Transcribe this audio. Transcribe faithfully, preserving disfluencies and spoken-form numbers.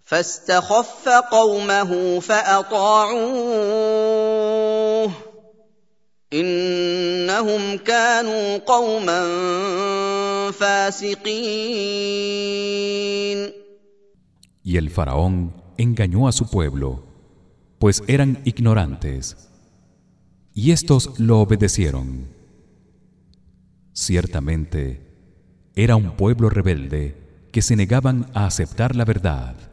فاستخف قومه فأطاعوه إنهم كانوا قوما فاسقين. Y el faraón engañó a su pueblo, pues eran ignorantes, y éstos lo obedecieron. Ciertamente era un pueblo rebelde que se negaban a aceptar la verdad.